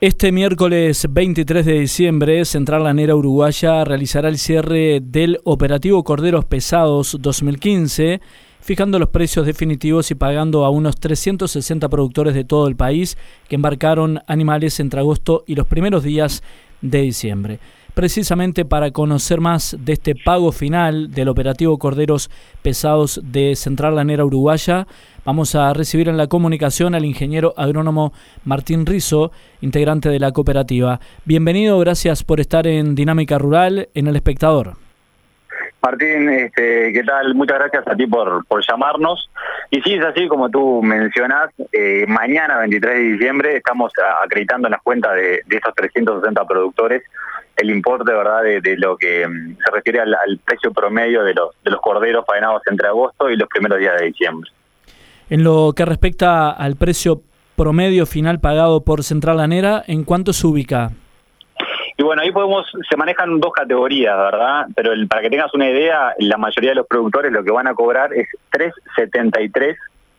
Este miércoles 23 de diciembre, Central Lanera Uruguaya realizará el cierre del operativo Corderos Pesados 2015, fijando los precios definitivos y pagando a unos 360 productores de todo el país que embarcaron animales entre agosto y los primeros días de diciembre. Precisamente para conocer más de este pago final del operativo Corderos Pesados de Central Lanera Uruguaya, vamos a recibir en la comunicación al ingeniero agrónomo Martín Rizzo, integrante de la cooperativa. Bienvenido, gracias por estar en Dinámica Rural, en El Espectador. Martín, ¿qué tal? Muchas gracias a ti por llamarnos. Y sí, es así como tú mencionas, mañana 23 de diciembre estamos acreditando en las cuentas de estos 360 productores el importe, ¿verdad?, de lo que se refiere al precio promedio de los corderos faenados entre agosto y los primeros días de diciembre. En lo que respecta al precio promedio final pagado por Central Lanera, ¿en cuánto se ubica? Y bueno, ahí se manejan dos categorías, ¿verdad? Pero para que tengas una idea, la mayoría de los productores lo que van a cobrar es 3.73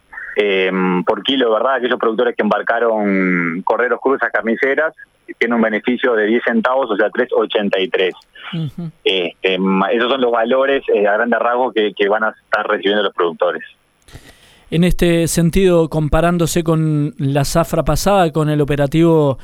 por kilo, ¿verdad? Aquellos productores que embarcaron corderos cruzas carniceras tienen un beneficio de 10 centavos, o sea, 3.83. Uh-huh. Esos son los valores a grandes rasgos que van a estar recibiendo los productores. En este sentido, comparándose con la zafra pasada, con el operativo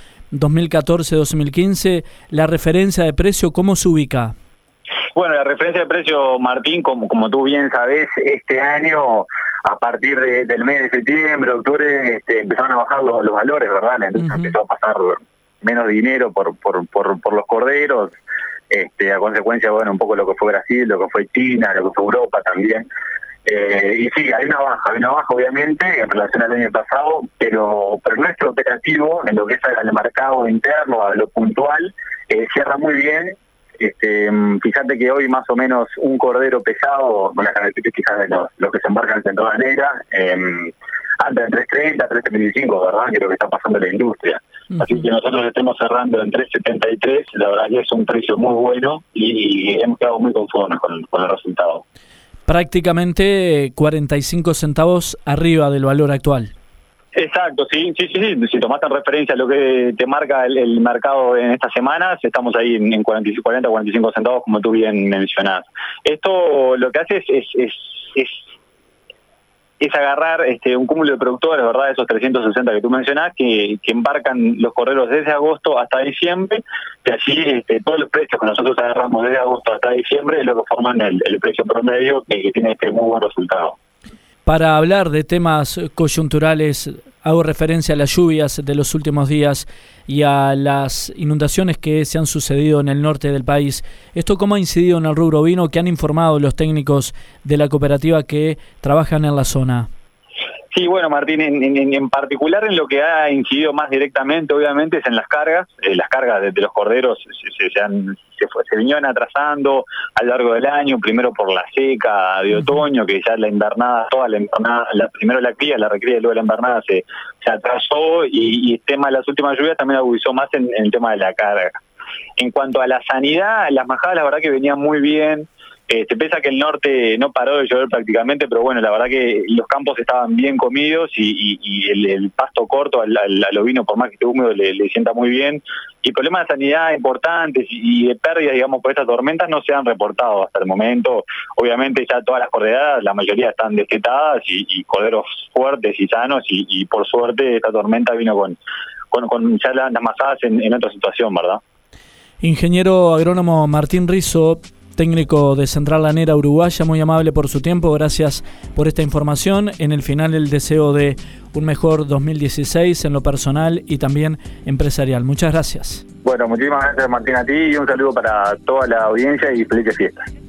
2014-2015, la referencia de precio, ¿cómo se ubica? Bueno, la referencia de precio, Martín, como tú bien sabés, este año, a partir del mes de septiembre, octubre, empezaron a bajar los valores, ¿verdad? La industria empezó a pasar menos dinero por los corderos, a consecuencia, bueno, un poco lo que fue Brasil, lo que fue China, lo que fue Europa también. Y sí, hay una baja obviamente en relación al año pasado, pero nuestro operativo, en lo que es al mercado interno, a lo puntual, cierra muy bien. Fíjate que hoy más o menos un cordero pesado, con las características de los que se embarcan en Central Lanera, anda en 3.30, 3.75, ¿verdad? Que es lo que está pasando en la industria. Uh-huh. Así que nosotros estamos cerrando en 3.73, la verdad que es un precio muy bueno y hemos quedado muy conformes con el resultado. Prácticamente 45 centavos arriba del valor actual. Exacto, sí. Si tomaste en referencia lo que te marca el mercado en estas semanas, estamos ahí en 40, 45 centavos, como tú bien mencionás. Esto lo que hace es agarrar un cúmulo de productores, ¿verdad? Esos 360 que tú mencionás, que embarcan los corderos desde agosto hasta diciembre, y así todos los precios que nosotros agarramos desde agosto hasta diciembre es lo que forman el precio promedio que tiene muy buen resultado. Para hablar de temas coyunturales, hago referencia a las lluvias de los últimos días y a las inundaciones que se han sucedido en el norte del país. ¿Esto cómo ha incidido en el rubro ovino? ¿Qué han informado los técnicos de la cooperativa que trabajan en la zona? Sí, bueno, Martín, en particular en lo que ha incidido más directamente, obviamente, es en las cargas. Las cargas de los corderos se vinieron atrasando a lo largo del año, primero por la seca de otoño, que ya toda la invernada, primero la cría, la recría y luego la invernada se atrasó, y el tema de las últimas lluvias también agudizó más en el tema de la carga. En cuanto a la sanidad, las majadas la verdad que venían muy bien. Pese a que el norte no paró de llover prácticamente, pero bueno, la verdad que los campos estaban bien comidos y el pasto corto al ovino, por más que esté húmedo, le sienta muy bien. Y problemas de sanidad importantes y de pérdidas, digamos, por estas tormentas no se han reportado hasta el momento. Obviamente ya todas las corderas, la mayoría están destetadas y corderos fuertes y sanos, y por suerte esta tormenta vino con ya las masadas en otra situación, ¿verdad? Ingeniero agrónomo Martín Rizzo, técnico de Central Lanera Uruguaya, muy amable por su tiempo, gracias por esta información. En el final, el deseo de un mejor 2016 en lo personal y también empresarial. Muchas gracias. Bueno, muchísimas gracias, Martín, a ti, y un saludo para toda la audiencia y felices fiestas.